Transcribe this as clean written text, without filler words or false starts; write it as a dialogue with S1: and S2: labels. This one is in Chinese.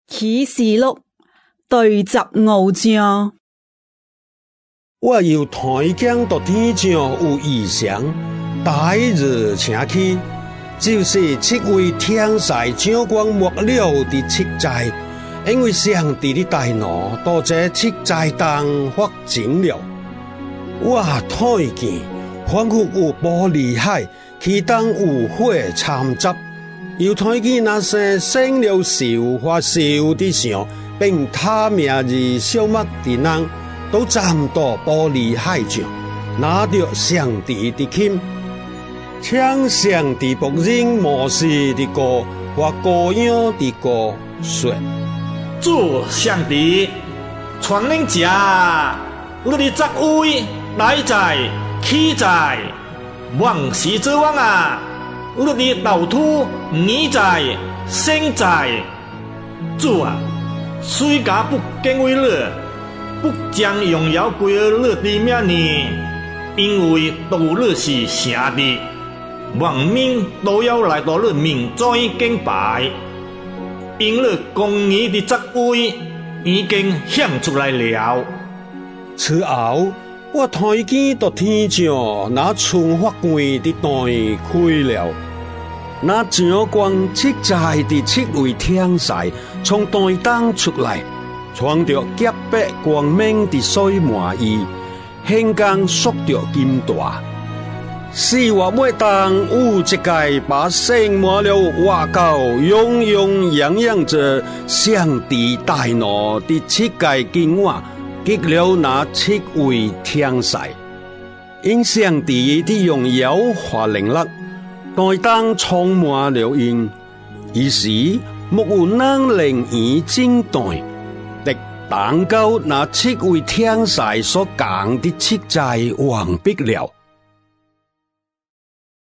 S1: 啟示錄第15章。
S2: 我要抬鏡到天上有異象，大日請去，就是7位天使掌管末了的7災，因為上帝的大怒到這7災當發盡了。我睇見仿佛有玻璃海，其中有火摻雜，又睇見那些生了銹或銹的像，並他名字消滅的人，都站到玻璃海上，拿着上帝的劍，唱上帝僕人摩西的歌和羔羊的歌，說：
S3: 主上帝，傳令者，你的作為來在去在，王是之王啊！你的道途你在生在，主啊，誰家不敬畏你，不將榮耀歸你的名呢？因為道你是聖的，萬民都要來到你面前敬拜，因你公義的作為已經顯出來了。
S2: 此後，我睇見到天上那春發光的燈開了，那掌管7災的7位天使從燈當出來，穿着潔白光明的水麻衣，胸間束着金帶。4月尾當有一個把盛滿了瓦膏，洋洋洋洋着上帝大怒的7個金碗，擊了那7位天使，因上帝的榮耀和能力，燈當充滿了因，於是沒有能令伊震動，直等到那7位天使所講的7災完畢了。